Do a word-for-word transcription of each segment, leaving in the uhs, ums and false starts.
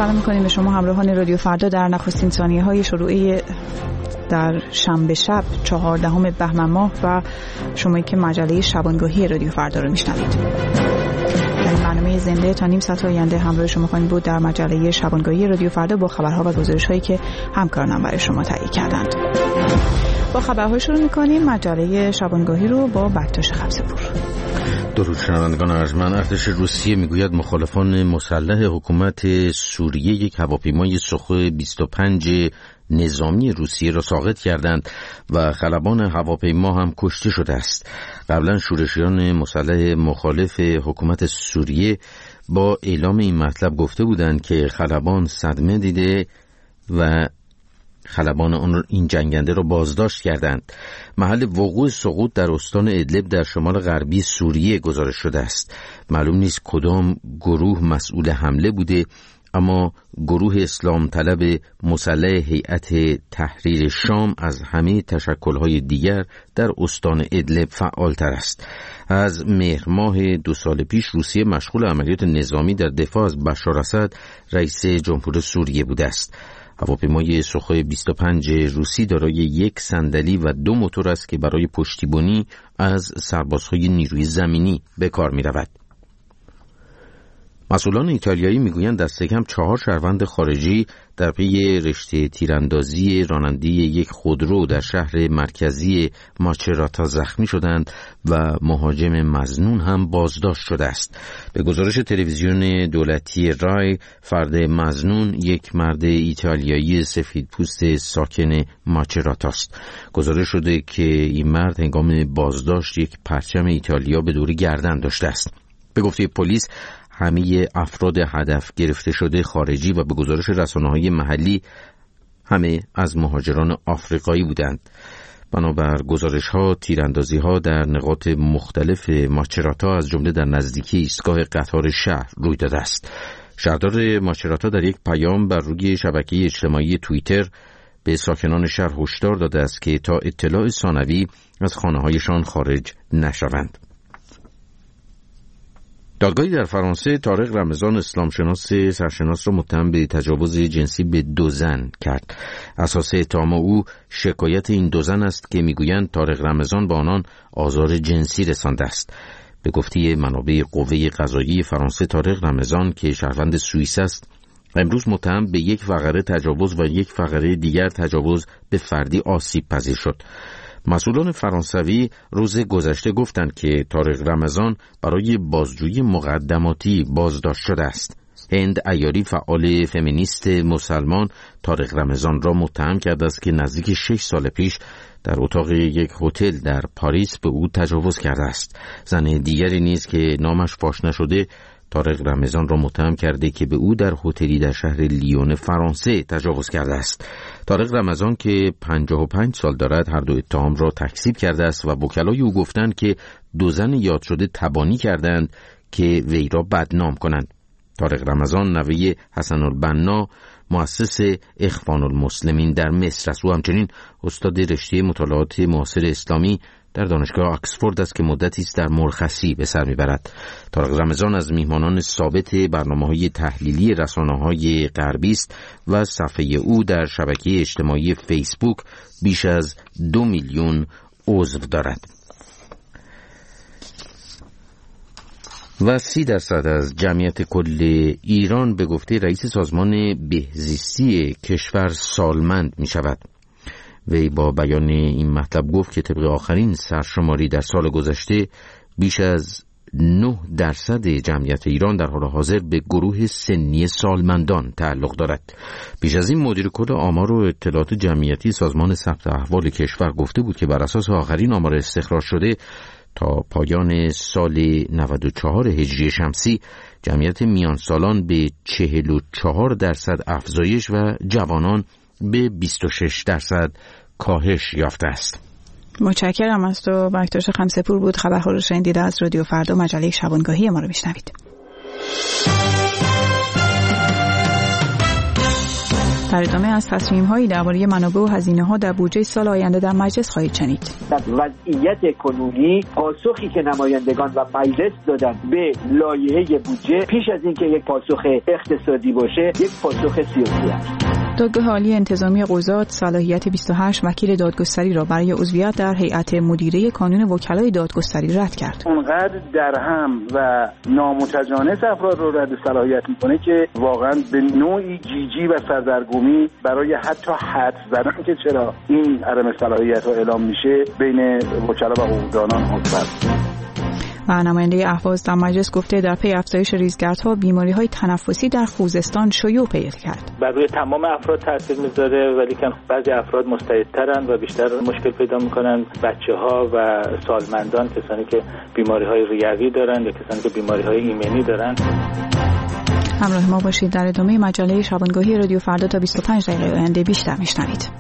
سلام می‌کنیم به شما همراهان رادیو فردا در نخستین ثانیه‌های شروع در شنبه شب چهاردهم بهمن ماه و شمایی که مجله شبانگاهی رادیو فردا رو میشنوید. در این برنامه زنده تا نیم ساعت آینده همراه شما خواهیم بود در مجله شبانگاهی رادیو فردا با خبرها و گزارش‌هایی که همکارانم برای شما تهیه کردند. با خبرها شروع می‌کنیم مجله شبانگاهی رو با بکتاش خبزپور. درود شنوندگان ارجمند. ارتش روسیه میگوید مخالفان مسلح حکومت سوریه یک هواپیمای سوخوی بیست و پنج نظامی روسیه را ساقط کردند و خلبان هواپیما هم کشته شده است. قبلا شورشیان مسلح مخالف حکومت سوریه با اعلام این مطلب گفته بودند که خلبان صدمه دیده و خلبان آن این جنگنده را بازداشت کردند. محل وقوع سقوط در استان ادلب در شمال غربی سوریه گزارش شده است. معلوم نیست کدام گروه مسئول حمله بوده، اما گروه اسلام طلب مسلح هیئت تحریر شام از همه تشکل‌های دیگر در استان ادلب فعالتر است. از مهر ماه دو سال پیش روسیه مشغول عملیات نظامی در دفاع از بشار اسد رئیس جمهور سوریه بوده است. هواپیمای سوخوی بیست و پنج روسی دارای یک صندلی و دو موتور است که برای پشتیبانی از سربازهای نیروی زمینی به کار می رود. مسئولان ایتالیایی میگویند دست کم چهار شهروند خارجی در پی رشته تیراندازی راننده یک خودرو در شهر مرکزی ماچراتا زخمی شدند و مهاجم مظنون هم بازداشت شده است. به گزارش تلویزیون دولتی رای، فرد مظنون یک مرد ایتالیایی سفیدپوست ساکن ماچراتا است. گزارش شده که این مرد هنگام بازداشت یک پرچم ایتالیا به دور گردن داشته است. به گفته پلیس همه افراد هدف گرفته شده خارجی و به گزارش رسانه‌های محلی همه از مهاجران آفریقایی بودند. بنابر گزارش‌ها تیراندازی‌ها در نقاط مختلف ماچراتا از جمله در نزدیکی ایستگاه قطار شهر روی داده است. شهردار ماچراتا در یک پیام بر روی شبکه اجتماعی توییتر به ساکنان شهر هشدار داده است که تا اطلاع ثانوی از خانه‌هایشان خارج نشوند. دادگاهی در فرانسه طارق رمضان اسلامشناس سرشناس را متهم به تجاوز جنسی به دو زن کرد. اساس اتهام او شکایت این دو زن است که میگویند طارق رمضان به آنان آزار جنسی رسانده است. به گفته منابع قوه قضاییه فرانسه، طارق رمضان که شهروند سوئیس است امروز متهم به یک فقره تجاوز و یک فقره دیگر تجاوز به فردی آسیب پذیر شد. مسئولان فرانسوی روز گذشته گفتند که طارق رمضان برای بازجویی مقدماتی بازداشت شده است. هند عیاری، فعال فمینیست مسلمان، طارق رمضان را متهم کرده است که نزدیک شش سال پیش در اتاق یک هتل در پاریس به او تجاوز کرده است. زن دیگری نیز که نامش فاش نشده طارق رمضان را متهم کرده که به او در هتلی در شهر لیون فرانسه تجاوز کرده است. طارق رمضان که پنجاه و پنج سال دارد هر دو اتهام را تکذیب کرده است و وکلای او گفتند که دو زن یاد شده تبانی کردند که وی را بدنام کنند. طارق رمضان نوه حسن البنا مؤسس اخوان المسلمین در مصر است. او همچنین استاد رشته مطالعات معاصر اسلامی در دانشگاه آکسفورد است که مدتی است در مرخصی به سر میبرد. طارق رمضان از میهمانان ثابت برنامه‌های تحلیلی رسانه‌های غربی است و صفحه او در شبکه اجتماعی فیسبوک بیش از دو میلیون عضو دارد. و سی درصد از جمعیت کل ایران به گفته رئیس سازمان بهزیستی کشور سالمند می شود. وی با بیان این مطلب گفت که طبق آخرین سرشماری در سال گذشته بیش از نه درصد جمعیت ایران در حال حاضر به گروه سنی سالمندان تعلق دارد. بیش از این مدیر کل آمار و اطلاعات جمعیتی سازمان ثبت احوال کشور گفته بود که بر اساس آخرین آمار استخراج شده تا پایان سال نود و چهار هجری شمسی جمعیت میان سالان به چهل و چهار درصد افزایش و جوانان به بیست و شش درصد کاهش یافته است. متشکرم از تو بکتاش خمسپور بود. خبرها رو شنیدید از رادیو فردا مجله شبانگاهی ما رو میشنوید. در ادامه از تصمیم‌هایی درباره منابع و هزینه‌ها در بودجه سال آینده در مجلس خواهید شنید. در وضعیت کنونی پاسخی که نمایندگان و مجلس دادن به لایحه بودجه پیش از اینکه یک پاسخ اقتصادی باشه، یک پاسخ سیاسی است. دادگاه عالی انتظامی قضات صلاحیت بیست و هشت وکیل دادگستری را برای عضویت در هیئت مدیره کانون وکلای دادگستری رد کرد. اونقدر درهم و نامتجانس افراد رو رد صلاحیت میکنه که واقعا به نوعی جیجی و سردرگمی برای حتی حدس زدن که چرا این عدم صلاحیت ها اعلام میشه بین وکلا و حقوقدانان حاصل. و نماینده اهواز در مجلس گفته در پی افزایش ریزگردها بیماری‌های تنفسی در خوزستان شیوع پیدا کرد. بر روی تمام افراد تاثیر میذاره، ولی که بعضی افراد مستعدترن و بیشتر مشکل پیدا میکنن. بچه‌ها و سالمندان، کسانی که بیماری‌های ریوی دارن یا کسانی که بیماری‌های ایمنی دارن. همراه ما باشید. در ادامه مجله شبانگاهی رادیو فردا تا بیست و پنج دقیقه آینده بیشتر میشنوید.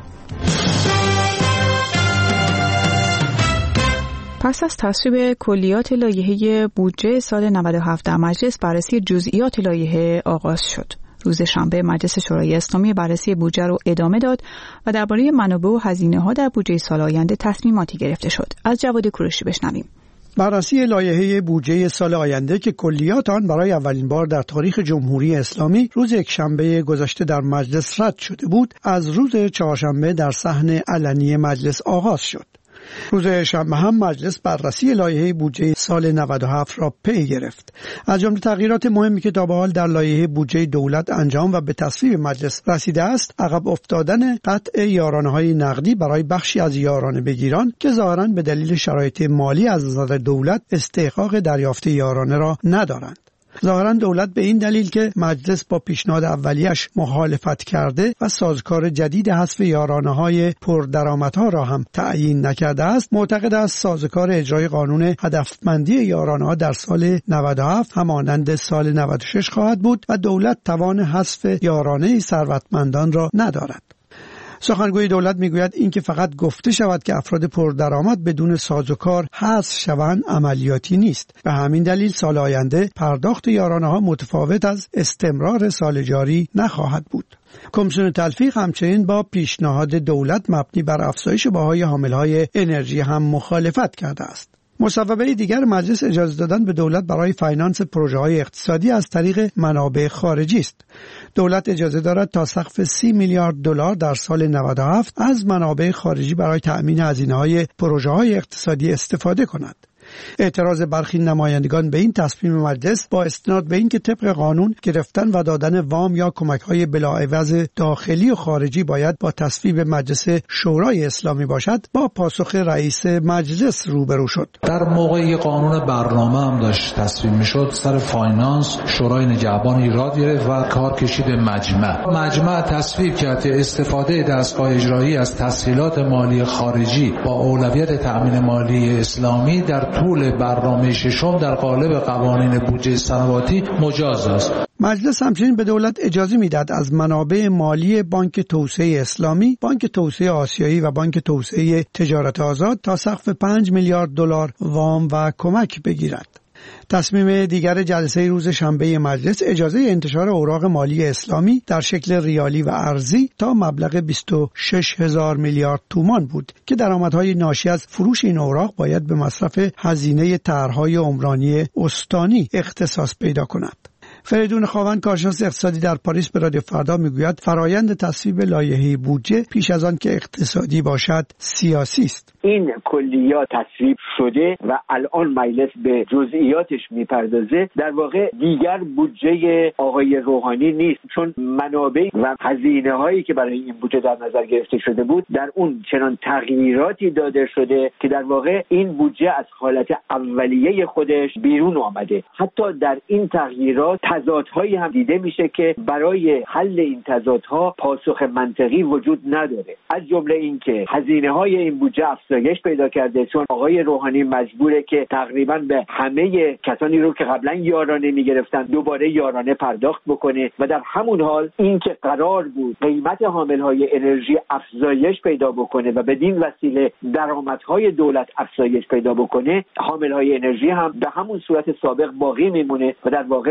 پس از تصویب کلیات لایحه بودجه سال نود و هفت در مجلس، بررسی جزئیات لایحه آغاز شد. روز شنبه مجلس شورای اسلامی بررسی بودجه رو ادامه داد و درباره منابع و هزینه‌ها در بودجه سال آینده تصمیماتی گرفته شد. از جواد کوروشی بشنویم. بررسی لایحه بودجه سال آینده که کلیات آن برای اولین بار در تاریخ جمهوری اسلامی روز یکشنبه گذشته در مجلس رد شده بود، از روز چهارشنبه در صحن علنی مجلس آغاز شد. روز شنبه هم مجلس بررسی لایحه بودجه سال نود و هفت را پی گرفت. از جمله تغییرات مهمی که تا به حال در لایحه بودجه دولت انجام و به تصویب مجلس رسیده است، عقب افتادن قطع یارانه‌های نقدی برای بخشی از یارانه بگیران که ظاهراً به دلیل شرایط مالی از نظر دولت استحقاق دریافت یارانه را ندارند. ظاهراً دولت به این دلیل که مجلس با پیشنهاد اولیش مخالفت کرده و سازوکار جدید حذف یارانه‌های پردرآمدها را هم تعیین نکرده است، معتقد است سازوکار اجرای قانون هدفمندی یارانه‌ها در سال نود و هفت همانند سال نود و شش خواهد بود و دولت توان حذف یارانه ثروتمندان را ندارد. سخنگوی دولت میگوید اینکه فقط گفته شود که افراد پردرآمد بدون سازوکار حذف شوند عملیاتی نیست. به همین دلیل سال آینده پرداخت یارانه‌ها متفاوت از استمرار سال جاری نخواهد بود. کمیسیون تلفیق همچنین با پیشنهاد دولت مبنی بر افزایش بهای حاملهای انرژی هم مخالفت کرده است. مصوبه دیگر مجلس اجازه دادن به دولت برای فاینانس پروژه‌های اقتصادی از طریق منابع خارجی است. دولت اجازه دارد تا سقف سی میلیارد دلار در سال نود و هفت از منابع خارجی برای تأمین هزینه‌های پروژه‌های اقتصادی استفاده کند. اعتراض برخی نمایندگان به این تصمیم مجلس با استناد به اینکه طبق قانون گرفتن و دادن وام یا کمک‌های بلاعوض داخلی و خارجی باید با تصویب مجلس شورای اسلامی باشد، با پاسخ رئیس مجلس روبرو شد. در موقعی قانون برنامه هم داشت تصویب میشد، سر فاینانس شورای نگهبان ایراد گرفت و کار کشید به مجمع. مجمع تصویب کرد که استفاده دستگاه اجرایی از تسهیلات مالی خارجی با اولویت تأمین مالی اسلامی در طول برنامه ششم در قالب قوانین بودجه سنواتی مجاز است. مجلس همچنین به دولت اجازه میداد از منابع مالی بانک توسعه اسلامی، بانک توسعه آسیایی و بانک توسعه تجارت آزاد تا سقف پنج میلیارد دلار وام و کمک بگیرد. تصمیم دیگر جلسه روز شنبه مجلس اجازه انتشار اوراق مالی اسلامی در شکل ریالی و ارزی تا مبلغ بیست و شش هزار میلیارد تومان بود که درآمدهای ناشی از فروش این اوراق باید به مصرف هزینه طرح‌های عمرانی استانی اختصاص پیدا کند. فریدون خاوند، کارشناس اقتصادی در پاریس، به رادیو فردا میگوید فرایند تصویب لایحه بودجه پیش از آن که اقتصادی باشد سیاسی است. این کلیات تصویب شده و الان مجلس به جزئیاتش میپردازه. در واقع دیگر بودجه آقای روحانی نیست، چون منابع و هزینه هایی که برای این بودجه در نظر گرفته شده بود در اون چنان تغییراتی داده شده که در واقع این بودجه از حالت اولیه خودش بیرون آمده. حتی در این تغییرات تضادهایی هم دیده میشه که برای حل این تضادها پاسخ منطقی وجود نداره. از جمله اینکه هزینه های این بودجه افزایش پیدا کرده، چون آقای روحانی مجبوره که تقریبا به همه کسانی رو که قبلا یارانه میگرفتن دوباره یارانه پرداخت بکنه و در همون حال اینکه قرار بود قیمت حاملهای انرژی افزایش پیدا بکنه و بدین وسیله درآمدهای دولت افزایش پیدا بکنه، حاملهای انرژی هم به همون صورت سابق باقی میمونه و در واقع اون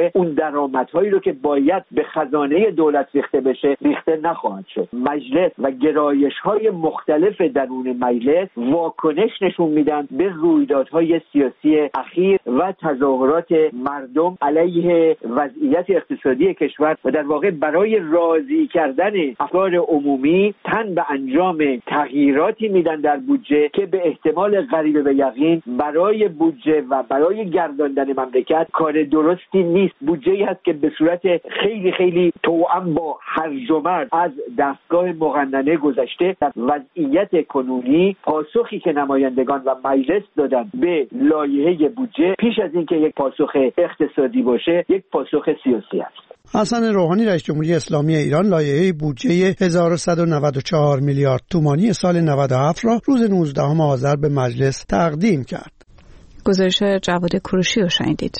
درآمدهایی رو که باید به خزانه دولت ریخته بشه ریخته نخواهد شد. مجلس و گرایش‌های مختلف درون مجلس واکنش نشون میدن به رویدادهای سیاسی اخیر و تظاهرات مردم علیه وضعیت اقتصادی کشور و در واقع برای راضی کردن افکار عمومی تن به انجام تغییراتی میدن در بودجه که به احتمال قریب به یقین برای بودجه و برای گرداندن مملکت کار درستی نیست. بودجه‌ای هست که به صورت خیلی خیلی توأم با هرج و مرج از دستگاه مقننه گذشته. در وضعیت کنونی پاسخی که نمایندگان و مجلس دادن به لایحه بودجه پیش از اینکه یک پاسخ اقتصادی باشه یک پاسخ سیاسی است. حسن روحانی رئیس جمهوری اسلامی ایران لایحه بودجه هزار و صد و نود و چهار میلیارد تومانی سال نود و هفت را روز نوزدهم آذر به مجلس تقدیم کرد. گزارش جواد کوروشی رو شنیدید.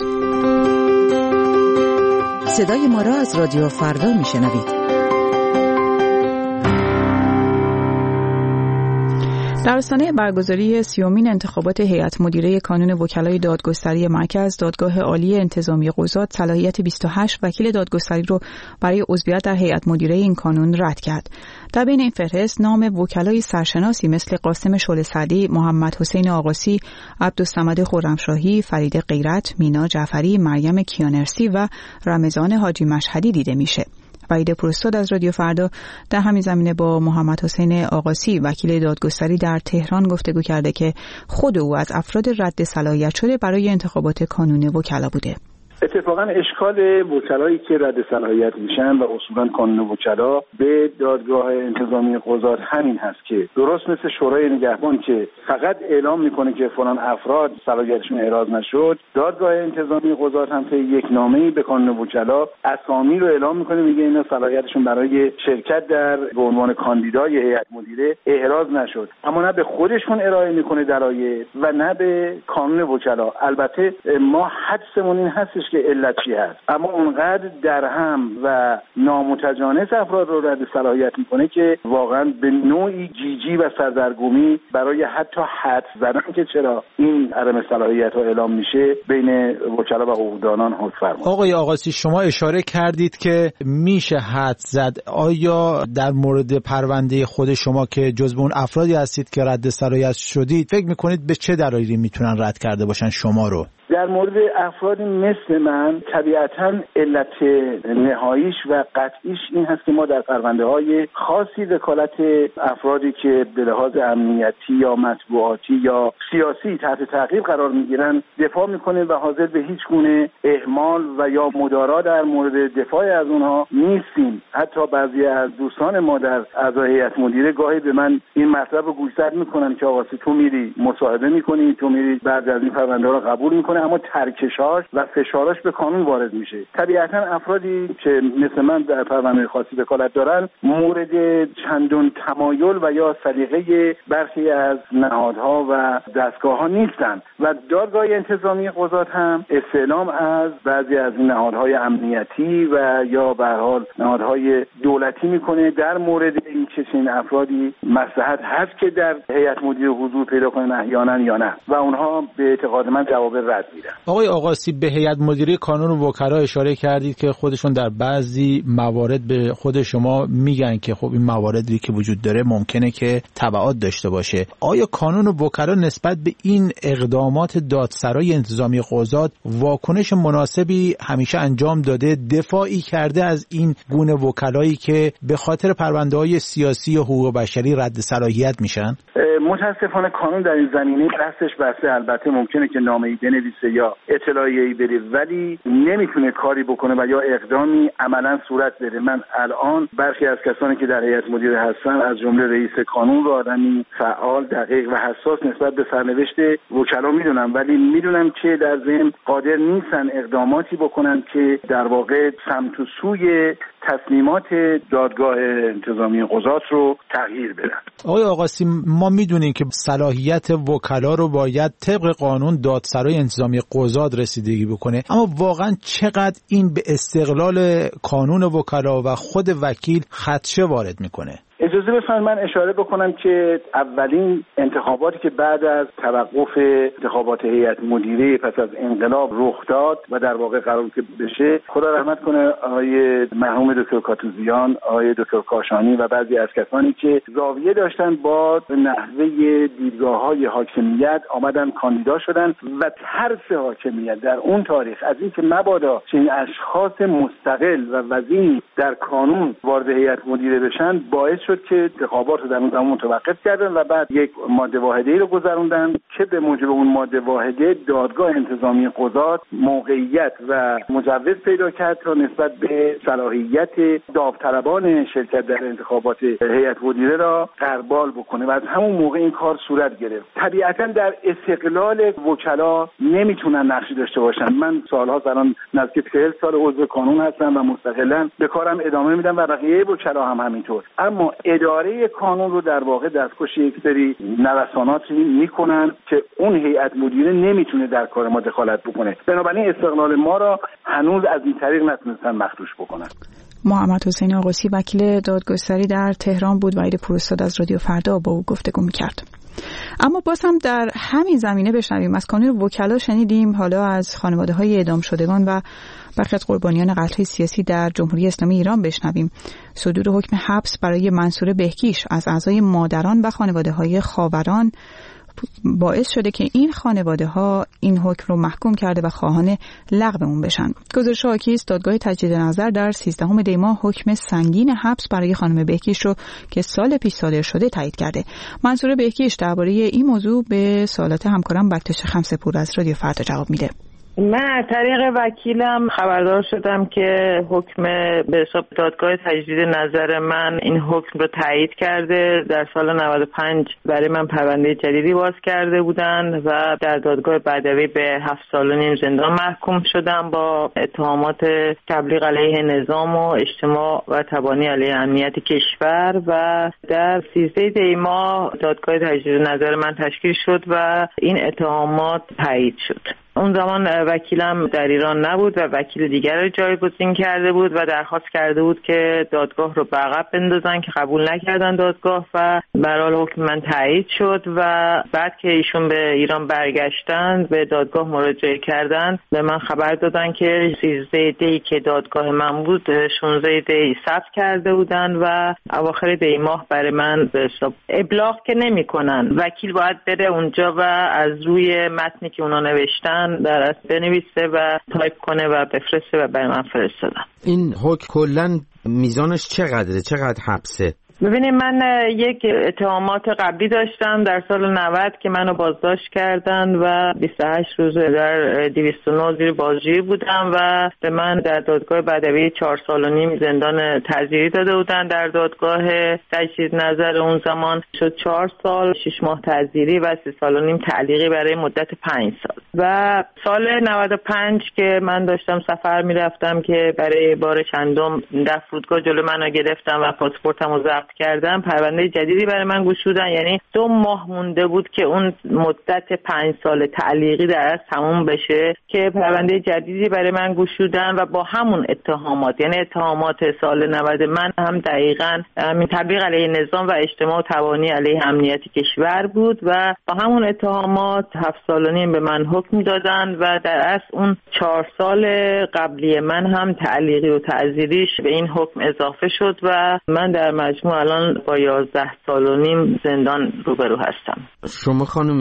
صدای ما را از رادیو فردا میشنوید. در آستانه برگزاری سیومین انتخابات هیئت مدیره کانون وکلای دادگستری مرکز، دادگاه عالی انتظامی قضات صلاحیت بیست و هشت وکیل دادگستری رو برای عضویت در هیئت مدیره این کانون رد کرد. در بین این فهرست نام وکلای سرشناسی مثل قاسم شعله سعدی، محمد حسین آقاسی، عبدالصمد خرمشاهی، فرید غیرت، مینا جعفری، مریم کیانرسی و رمضان حاجی مشهدی دیده میشه. وحید پروستاد از رادیو فردا در همین زمینه با محمد حسین آقاسی وکیل دادگستری در تهران گفتگو کرده که خود او از افراد رد صلاحیت شده برای انتخابات کانون وکلا بوده. اتفاقا اشکال وکلایی که رد صلاحیت میشن و اصولا کانون وکلا به دادگاه انتظامی قضات همین هست که درست مثل شورای نگهبان که فقط اعلام میکنه که فلان افراد صلاحیتشون احراز نشد، دادگاه انتظامی قضات هم طی یک نامه‌ای به کانون وکلا اسامی رو اعلام میکنه، میگه اینا صلاحیتشون برای شرکت در به عنوان کاندیدای هیئت مدیره احراز نشد، اما نه به خودشون ارائه میکنه دلایل و نه به کانون وکلا. البته ما حدسمون این هستش که علت چی هست، اما اونقدر درهم و نامتجانس افراد رو رد صلاحیت میکنه که واقعا به نوعی جیجی و سردرگمی برای حتی حدس زدن که چرا این عدم صلاحیت ها اعلام میشه بین وکلا و حقوقدانان حد فرمود. آقای آقاسی، شما اشاره کردید که میشه حدس زد. آیا در مورد پرونده خود شما که جزو اون افرادی هستید که رد صلاحیت شدید فکر میکنید به چه دلایلی میتونن رد کرده باشن شما رو؟ در مورد افرادی مثل من طبیعتاً علت نهاییش و قطعیش این هست که ما در پرونده های خاصی وکالت افرادی که به لحاظ امنیتی یا مطبوعاتی یا سیاسی تحت تعقیب قرار میگیرن دفاع میکنیم و حاضر به هیچ گونه اهمال و یا مدارا در مورد دفاع از اونها نیستیم. حتی بعضی از دوستان ما در اعضای هیئت مدیره گاهی به من این مطلب رو گوشزد میکنن که آقا تو میری مصاحبه میکنی، تو میری بعد از این پرونده رو قبول میکنی، اما ترکشاش و فشاراش به قانون وارد میشه. طبیعتا افرادی که مثل من در پرونده خاصی وکالت دارن مورد چندان تمایل و یا سلیقه برخی از نهادها و دستگاه‌ها نیستن و دادگاه انتظامی قضات هم استعلام از بعضی از این نهادهای امنیتی و یا به هر حال نهادهای دولتی میکنه در مورد این که چنین افرادی مصلحت هست که در هیئت مدیره حضور پیدا کنن احیانا یا نه و اونها به اعتقاد من جواب رد میدن. آقای آقاسی، به هیئت مدیره کانون وکلا اشاره کردید که خودشون در بعضی موارد به خود شما میگن که خب این مواردی که وجود داره ممکنه که تبعات داشته باشه. آیا کانون وکلا نسبت به این اقدامات دادسرای انتظامی قضات واکنش مناسبی همیشه انجام داده، دفاعی کرده از این گونه وکلایی که به خاطر پرونده‌های سیاسی و حقوق بشری رد صلاحیت میشن؟ متاسفانه قانون در این زمینه دستش بسته. البته ممکنه که نامه‌ای بنویسه یا اطلاعیه‌ای بده ولی نمیتونه کاری بکنه و یا اقدامی عملاً صورت بده. من الان برخی از کسانی که در هیئت مدیره هستن از جمله رئیس کانون رو آدمی فعال، دقیق و حساس نسبت به سرنوشت وکلا میدونم، ولی میدونم که در ذهن قادر نیستن اقداماتی بکنن که در واقع سمت و سوی تصمیمات دادگاه انتظامی قضات رو تغییر بدن. آقای آقاسی، ما میدونیم که صلاحیت وکلا رو باید طبق قانون دادسرای انتظامی قضات رسیدگی بکنه، اما واقعا چقدر این به استقلال کانون وکلا و خود وکیل خدشه وارد میکنه؟ اجازه بفرمایید من اشاره بکنم که اولین انتخاباتی که بعد از توقف انتخابات هیئت مدیره پس از انقلاب رخ داد و در واقع قرار که بشه، خدا رحمت کنه آقای مرحوم دکتر کاتوزیان، آقای دکتر کاشانی و بعضی از کسانی که زاویه داشتن با نحوه دیدگاه‌های حاکمیت آمدن کاندیدا شدن و ترس حاکمیت در اون تاریخ از اینکه مبادا چنین اشخاص مستقل و وزین در کانون وارد هیئت مدیره بشن باعث شد که انتخابات رو در اون زمان متوقف کردن و بعد یک ماده واحده‌ای رو گذروندن که به موجب اون ماده واحده دادگاه انتظامی قضات موقعیت و مجوز پیدا کرد تا نسبت به صلاحیت داوطلبان شرکت در انتخابات هیئت مدیره را غربال بکنه و از همون موقع این کار صورت گرفت. طبیعتاً در استقلال وکلا نمیتونن نقشی داشته باشن. من سالها الان نزدیک چهل سال عضو کانون هستم و مستقلاً به کارم ادامه میدم و بقیه وکلا هم همینطور. اما اداره کانون رو در واقع دستخوش یک سری نوساناتی میکنن که اون هیئت مدیره نمیتونه در کار ما دخالت بکنه. بنابراین استقلال ما را هنوز از این طریق نتونستن مخدوش بکنن. محمد حسین آقوسی وکیل دادگستری در تهران بود و عید پوراستاد از رادیو فردا با او گفتگو میکرد. اما باز هم در همین زمینه بشنویم از کانون وکلا شنیدیم، حالا از خانواده‌های اعدام شدگان و برخی از قربانیان قتل‌های سیاسی در جمهوری اسلامی ایران بشنویم. صدور حکم حبس برای منصور بهکیش از اعضای مادران و خانواده‌های خاوران باعث شده که این خانواده ها این حکم رو محکوم کرده و خواهان لغو اون بشن. گزارش حاکی است دادگاه تجدید نظر در سیزدهم دی ماه حکم سنگین حبس برای خانم بهکیش رو که سال پیش صادر شده تایید کرده. منصور بهکیش درباره این موضوع به سوالات همکارم بکتش خمسه‌پور از رادیو فردا جواب میده. من از طریق وکیلم خبردار شدم که حکم به حساب دادگاه تجدید نظر من این حکم رو تایید کرده. در سال نود و پنج برای من پرونده جدیدی باز کرده بودن و در دادگاه بدوی به هفت سال و نیم زندان محکوم شدم با اتهامات تبلیغ علیه نظام و اجتماع و تبانی علیه امنیت کشور و در سیزده دی ماه دادگاه تجدید نظر من تشکیل شد و این اتهامات تایید شد. اون زمان وکیلم در ایران نبود و وکیل دیگر رو جایگزین کرده بود و درخواست کرده بود که دادگاه رو به عقب بندازن که قبول نکردن دادگاه و به هر حال حکم من تایید شد و بعد که ایشون به ایران برگشتن به دادگاه مراجعه کردن به من خبر دادن که سیزده دی که دادگاه من بود شانزده دی ثبت کرده بودن و اواخر دی ماه برای من به حساب ابلاغ که نمی‌کنن. وکیل باید بره اونجا و از روی متنی که اونا نوشتن در اصل بنویسه و تایپ کنه و بفرسته و برای من فرستادن. این حکم کلاً میزانش چقدره؟ چقدر حبسه؟ ببینید من یک اتهامات قبلی داشتم در سال نود که منو بازداشت کردن و بیست و هشت روز در دویست و نه زیر بازجویی بودم و به من در دادگاه بدوی چهار سال و نیم زندان تعزیری داده بودن. در دادگاه تجدید نظر اون زمان شد چهار سال شش ماه تعزیری و سه سال و نیم تعلیقی برای مدت پنج سال. و سال نود و پنج که من داشتم سفر میرفتم که برای بار چندم در فرودگاه جلو منو گرفتم و پاسپورتمو ضبط کردن، پرونده جدیدی برای من گشودن. یعنی دو ماه مونده بود که اون مدت پنج سال تعلیقی در از تموم بشه که پرونده جدیدی برای من گشودن و با همون اتهامات، یعنی اتهامات سال نود من هم دقیقاً همین تبلیغ علیه نظام و اجتماع و تبانی علیه امنیت کشور بود و با همون اتهامات هفت سال و نیم به من حکم دادن و در اصل اون چهار سال قبلی من هم تعلیقی و تعزیریش به این حکم اضافه شد و من در مجموع الان با یازده سال و نیم زندان روبرو هستم. شما خانم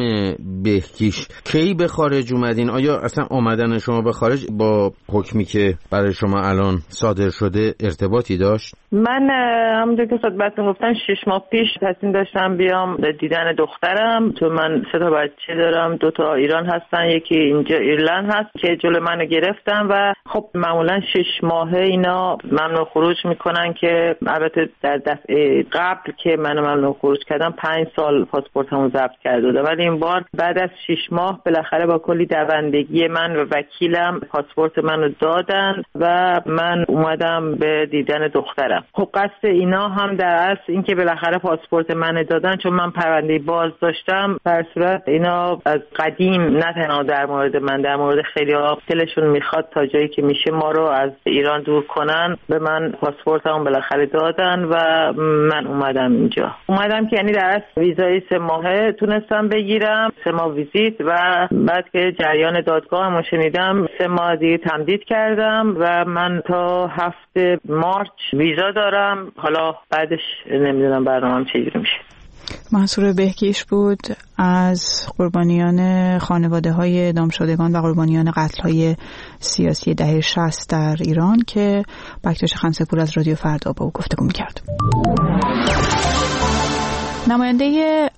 بهکیش کی به خارج اومدین؟ آیا اصلا آمدن شما به خارج با حکمی که برای شما الان صادر شده ارتباطی داشت؟ من همونطور که خدمتتون گفتم شش ماه پیش تصمیم داشتم بیام دیدن دخترم، چون من سه تا بچه دارم، دو تا ایران هستن یکی اینجا ایرلند هست که جلو منو گرفتن و خب معمولا شش ماهه اینا ممنوع خروج میکنن که البته در دفعه قبل که من ممنوع خروج کردم پنج سال پاسپورتمو ضبط کرده بودم، ولی این بار بعد از شش ماه بالاخره با کلی دوندگی من و وکیلم پاسپورت منو دادن و من اومدم به دیدن دخترم. خب قصد اینا هم در اصل این که بالاخره پاسپورت منو دادن، چون من پرونده باز داشتم. در صورت اینا از قدیم نه تنها در مورد من، در مورد خیلی‌ها دلشون میخواد تا جایی که میشه ما رو از ایران دور کنن، به من پاسپورتمو بالاخره دادن و من اومدم اینجا. اومدم که یعنی در اصل ویزای سه ماهه تونستم بگیرم، سه ماه ویزیت، و بعد که جریان دادگاه هم شنیدم سه ماه دیگه تمدید کردم و من تا هفته مارچ ویزا دارم. حالا بعدش نمیدونم برنامه‌ام چجوری میشه. منصور بهکیش بود از قربانیان خانواده های اعدام شدگان و قربانیان قتل های سیاسی دهه شصت در ایران که بکتاش خمسه‌پور از رادیو فردا با او گفتگو می‌کرد. نماینده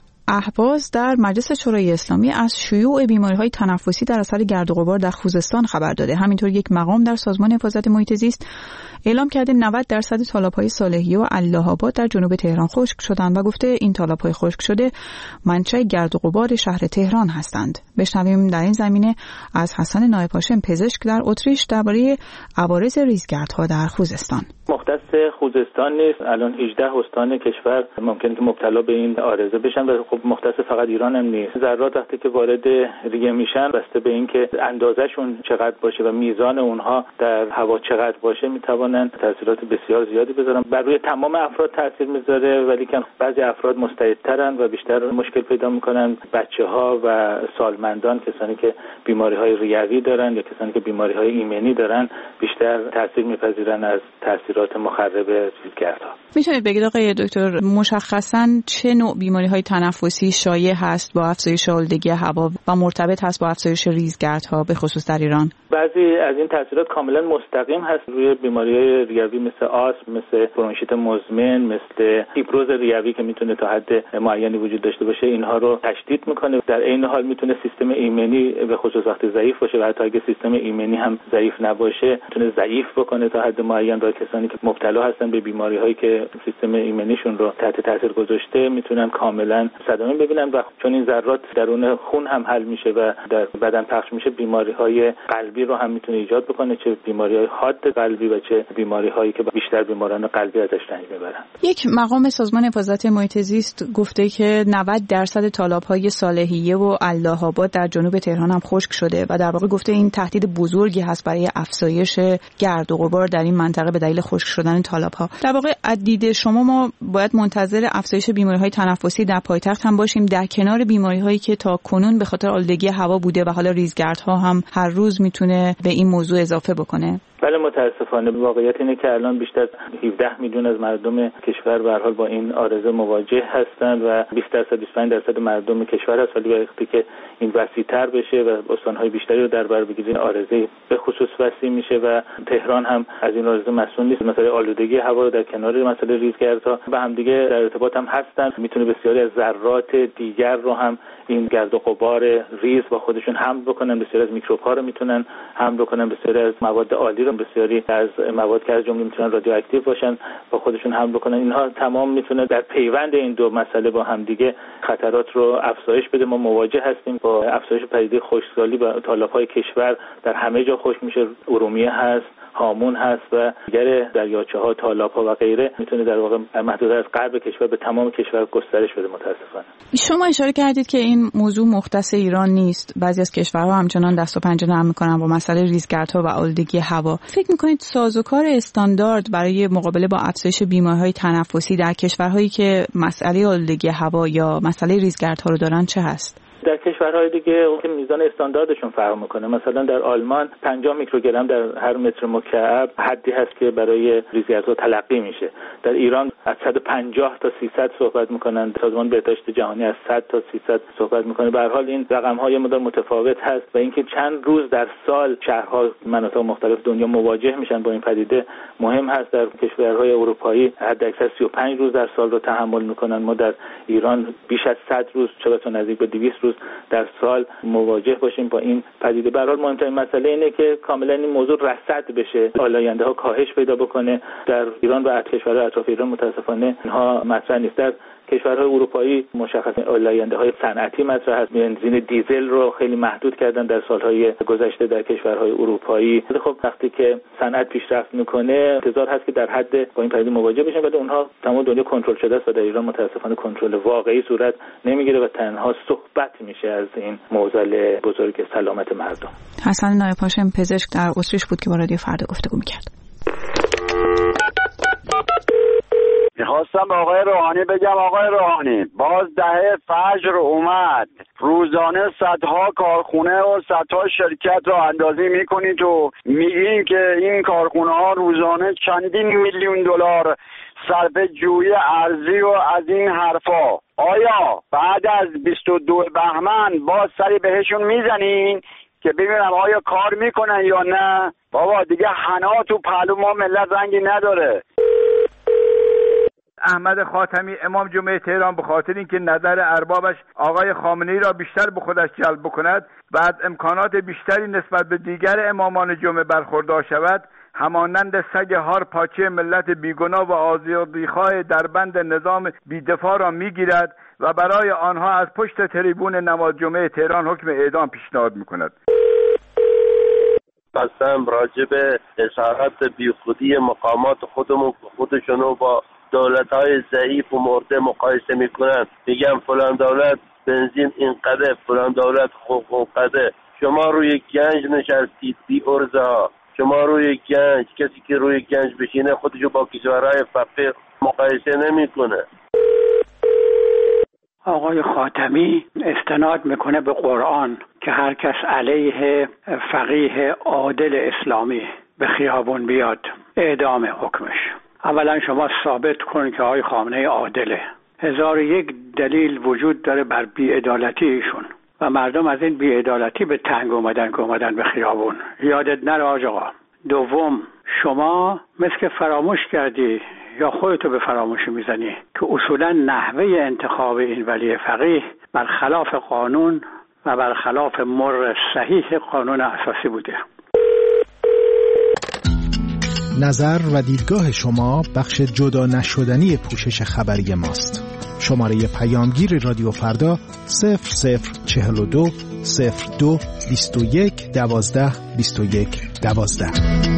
اهواز در مجلس شورای اسلامی از شیوع بیماری‌های تنفسی در اثر گرد و غبار در خوزستان خبر داده. همینطور یک مقام در سازمان حفاظت محیط زیست اعلام کرده نود درصد تالاب‌های صالحیه و الله آباد در جنوب تهران خشک شدند و گفته این تالاب‌های خشک شده منشأ گرد و غبار شهر تهران هستند. بشنویم در این زمینه از حسن نایب هاشم پزشک در اتریش درباره عوارض ریزگردها در خوزستان. مختص خوزستان نیست، الان هجده استان کشور ممکنه که مبتلا به این عارضه بشن و خب مختص فقط ایران هم نیست. ذرات وقتی که وارد ریه میشن بسته به اینکه اندازه‌شون چقدر باشه و میزان اونها در هوا چقدر باشه میتوانن تاثیرات بسیار زیادی بذارن. بر روی تمام افراد تاثیر میذاره، ولی که بعضی افراد مستعدترن و بیشتر مشکل پیدا میکنن. بچه‌ها و سالمندان، کسانی که بیماری‌های ریوی دارن یا کسانی که بیماری‌های ایمنی دارن بیشتر تاثیر میپذیرن از تاثیرات مخرب ریزگردها. میتونید بگید آقای دکتر مشخصاً چه نوع بیماری‌های تنفسی شایع هست با افزایش آلودگی هوا و مرتبط هست با افزایش ریزگردها به خصوص در ایران؟ بعضی از این تاثیرات کاملا مستقیم هست روی بیماری‌های ریوی مثل آسم، مثل برونشیت مزمن، مثل فیبروز ریوی که میتونه تا حد معینی وجود داشته باشه، اینها رو تشدید میکنه. در عین حال میتونه سیستم ایمنی به خصوص وقتی ضعیف باشه و حتی اگه سیستم ایمنی هم ضعیف نباشه میتونه ضعیف بکنه تا حد معین. و کسانی که مبتلا هستن به بیماری‌هایی که سیستم ایمنیشون رو تحت تاثیر گذاشته میتونن کاملا صدمه ببینن و چون این ذرات درون خون هم حل میشه و در بدن پخش میشه، بیماری‌های قلبی رو هم میتونه ایجاد بکنه، چه بیماری‌های حاد قلبی و چه بیماری‌هایی که بیشتر بیماران قلبی ازش رنج میبرن. یک مقام سازمان حفاظت محیط زیست گفته که نود درصد تالاب‌های صالحیه و الله آباد در جنوب تهران هم خشک شده و در واقع گفته این تهدید بزرگی هست برای افزایش گرد و غبار در این منطقه به دلیل خشک شدن تالاب‌ها. در واقع از دید شما ما باید منتظر افزایش بیماری‌های تنفسی در پایتخت هم باشیم در کنار بیماری‌هایی که تا کنون به خاطر آلودگی هوا بوده و حالا ریزگردها هم هر روز میتونه به این موضوع اضافه بکنه؟ بله، متاسفانه واقعیت اینه که الان بیشتر هفده میلیون از مردم کشور به هر حال با این عارضه مواجه هستند و بیست درصد بیست و پنج درصد مردم کشور هست. ولی وقتی که این وسیع‌تر بشه و استان‌های بیشتری رو در بر بگیره، این عارضه به خصوص وسیع میشه و تهران هم از این عارضه مسئول نیست. مثلا آلودگی هوا رو در کنار مسئله ریزگردها با هم دیگه در ارتباط هم هستن. میتونه بسیاری از ذرات دیگر رو هم این گرد و غبار ریز با خودشون حمل بکنن، بسیاری از میکروب‌ها رو میتونن حمل بکنن، بسیاری از مواد عالی رو، بسیاری از مواد که از جمله میتونن رادیواکتیو باشن با خودشون حمل بکنن. اینها تمام میتونه در پیوند این دو مسئله با هم دیگه خطرات رو افزایش بده. ما مواجه هستیم با افزایش پدیده خشکسالی و تالاب‌های کشور در همه جا خشک میشه. ارومیه هست، هامون هست و دیگر دریاچه‌ها، تالاب‌ها و غیره میتونه در واقع محدود از غرب کشور به تمام کشور گسترش بده. متاسفانه شما اشاره کردید که این موضوع مختص ایران نیست، بعضی از کشورها همچنان دست و پنجه نرم می‌کنن با مسئله ریزگردها و آلودگی هوا. فکر می‌کنید سازوکار استاندارد برای مقابله با افزایش بیماری‌های تنفسی در کشورهایی که مسئله آلودگی هوا یا مسئله ریزگردها رو دارن چه هست؟ در کشورهای دیگه که میزان استانداردشون فرق میکنه. مثلا در آلمان پنجاه میکروگرم در هر متر مکعب حدی هست که برای ریزگردها تلقی میشه. در ایران از صد و پنجاه تا سیصد صحبت میکنن. سازمان بهداشت جهانی از صد تا سیصد صحبت میکنه. به هر حال این رقم‌ها یه مقدار متفاوت هست و اینکه چند روز در سال شهرها مناطق مختلف دنیا مواجه میشن با این پدیده مهم هست. در کشورهای اروپایی حداکثر سی و پنج روز در سال رو تحمل میکنن. ما در ایران بیش از صد روز، چه بسا نزدیک به دویست روز در سال مواجه باشیم با این پدیده. به هر حال مهمترین مسئله اینه که کاملا این موضوع رصد بشه، آلاینده ها کاهش پیدا بکنه. در ایران و کشورهای اطراف ایران متاسفانه اینها مطرح نیست. در کشورهای اروپایی مشخصا آلاینده های صنعتی مطرح هست. بنزین دیزل رو خیلی محدود کردن در سالهای گذشته در کشورهای اروپایی. خب وقتی که صنعت پیشرفت میکنه انتظار هست که در حد با این پدیده مواجه بشن، ولی اونها تمام دنیا کنترل شده است و در ایران متاسفانه کنترل واقعی صورت نمیگیره و تنها صحبت میشه از این معضل بزرگ سلامت مردم. حسن نایب هاشم پزشک در اتریش بود که با رادیو فردا گفتگو میکرد. میخواستم به آقای روحانی بگم آقای روحانی باز دهه فجر اومد، روزانه صدها کارخونه و صدها شرکت رو اندازی میکنید و میگین که این کارخونه ها روزانه چندین میلیون دلار صرف جویی ارزی و از این حرفا. آیا بعد از بیست و دو بهمن باز سری بهشون میزنین که ببینم آیا کار میکنن یا نه؟ بابا دیگه حنا تو پهلو ما ملت رنگی نداره. احمد خاتمی امام جمعه تهران به خاطر اینکه نظر اربابش آقای خامنه‌ای را بیشتر به خودش جلب بکند و از امکانات بیشتری نسبت به دیگر امامان جمعه برخوردار شود، همانند سگ هار پاچه ملت بیگناه و آزادیخواه در بند نظام بیدفاع را میگیرد و برای آنها از پشت تریبون نماز جمعه تهران حکم اعدام پیشنهاد میکند. قسم راجب اظهارات بیخودی مقامات خودمون خودشونو با دولت‌های ضعیف و مرده مقایسه میکنن، میگن فلان دولت بنزین اینقدر، فلان دولت خوب اونقدر. شما روی گنج نشستید بی ارزا، شما روی گنج، کسی که روی گنج بشینه خودشو با کشورهای فقیر مقایسه نمیکنه. آقای خاتمی استناد میکنه به قرآن که هر کس علیه فقیه عادل اسلامی به خیابون بیاد اعدام حکمش. اولا شما ثابت کن که آقای خامنه‌ای عادله. هزار و یک دلیل وجود داره بر بی‌عدالتی ایشون و مردم از این بی‌عدالتی به تنگ اومدن که اومدن به خیابون. یادت نره آج آقا. دوم، شما مثل که فراموش کردی یا خودتو به فراموشی میزنی که اصولا نحوه انتخاب این ولی فقیه برخلاف قانون و برخلاف مر صحیح قانون اساسی بوده. نظر و دیدگاه شما بخش جدا نشدنی پوشش خبری ماست. شماره پیامگیر رادیو فردا صفر صفر چهل و دو صفر دو بیست و یک دوازده بیست و یک دوازده.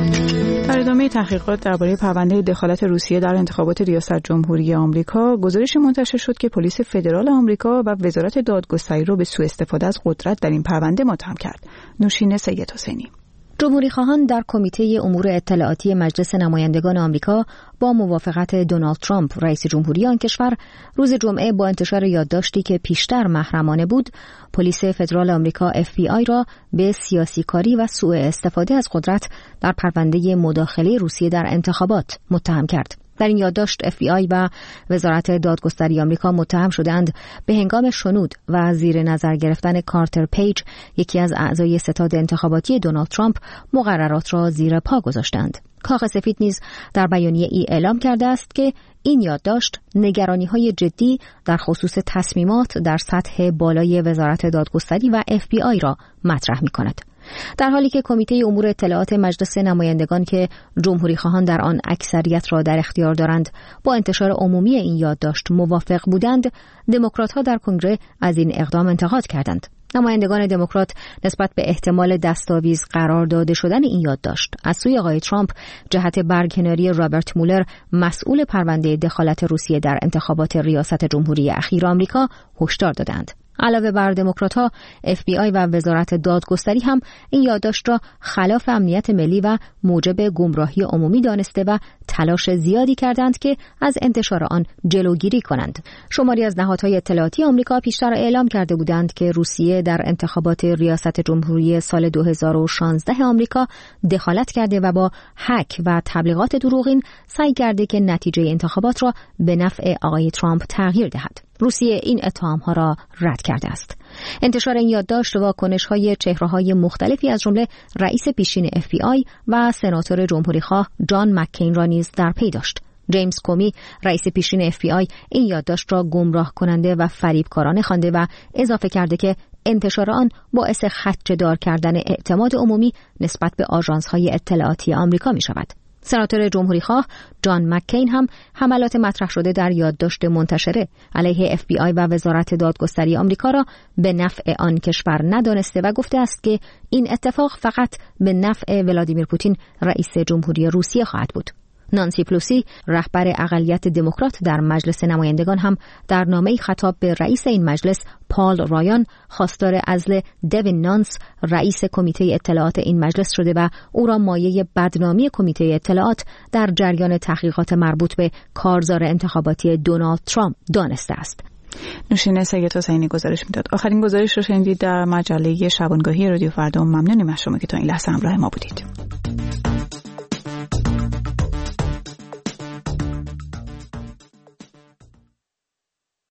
در ادامه تحقیقات درباره پرونده دخالت روسیه در انتخابات ریاست جمهوری آمریکا، گزارش منتشر شد که پلیس فدرال آمریکا و وزارت دادگستری را به سوء استفاده از قدرت در این پرونده متهم کرد. نوشین سید حسینی. جمهوری‌خواهان در کمیته امور اطلاعاتی مجلس نمایندگان آمریکا با موافقت دونالد ترامپ رئیس جمهوری آن کشور روز جمعه با انتشار یادداشتی که پیشتر محرمانه بود، پلیس فدرال آمریکا اف بی آی را به سیاسی کاری و سوء استفاده از قدرت در پرونده مداخله روسیه در انتخابات متهم کرد. در این یادداشت اف بی آی و وزارت دادگستری آمریکا متهم شدند به هنگام شنود و زیر نظر گرفتن کارتر پیج، یکی از اعضای ستاد انتخاباتی دونالد ترامپ، مقررات را زیر پا گذاشتند. کاخ سفید نیز در بیانیه ای اعلام کرده است که این یادداشت نگرانی‌های جدی در خصوص تصمیمات در سطح بالای وزارت دادگستری و اف بی آی را مطرح می‌کند. در حالی که کمیته امور اطلاعات مجلس نمایندگان که جمهوری خواهان در آن اکثریت را در اختیار دارند با انتشار عمومی این یادداشت موافق بودند، دموکرات‌ها در کنگره از این اقدام انتقاد کردند. نمایندگان دموکرات نسبت به احتمال دستاویز قرار داده شدن این یادداشت از سوی آقای ترامپ جهت برکناری رابرت مولر، مسئول پرونده دخالت روسیه در انتخابات ریاست جمهوری اخیر آمریکا، هشدار دادند. علاوه بر دموکرات‌ها، اف بی آی و وزارت دادگستری هم این یادداشت را خلاف امنیت ملی و موجب گمراهی عمومی دانسته و تلاش زیادی کردند که از انتشار آن جلوگیری کنند. شماری از نهادهای اطلاعاتی آمریکا پیشتر اعلام کرده بودند که روسیه در انتخابات ریاست جمهوری سال دو هزار و شانزده آمریکا دخالت کرده و با هک و تبلیغات دروغین سعی کرده که نتیجه انتخابات را به نفع آقای ترامپ تغییر دهد. روسیه این اتهام‌ها را رد کرده است. انتشار این یادداشت واکنش‌های چهره‌های مختلفی از جمله رئیس پیشین اف بی آی و سناتور جمهوری‌خواه جان مککین را نیز در پی داشت. جیمز کومی، رئیس پیشین اف بی آی، این یادداشت را گمراه کننده و فریبکارانه خوانده و اضافه کرده که انتشار آن باعث خدشه‌دار کردن اعتماد عمومی نسبت به آژانس‌های اطلاعاتی آمریکا می‌شود. سناتور جمهوری‌خواه جان مککین هم حملات مطرح شده در یادداشت منتشره علیه اف بی آی و وزارت دادگستری آمریکا را به نفع آن کشور ندانسته و گفته است که این اتفاق فقط به نفع ولادیمیر پوتین رئیس جمهوری روسیه خواهد بود. نانسی پلوسی رهبر اقلیت دموکرات در مجلس نمایندگان هم در نامه‌ای خطاب به رئیس این مجلس پال رایان خواستار عزل دوین نانس رئیس کمیته اطلاعات این مجلس شده و او را مایه بدنامی کمیته اطلاعات در جریان تحقیقات مربوط به کارزار انتخاباتی دونالد ترامپ دانسته است. نوشین سید حسینی گزارش میداد. آخرین گزارش رو شنیدید در مجله شبانگاهی رادیو فردا. ممنونیم از شما که تا این لحظه همراه ما بودید.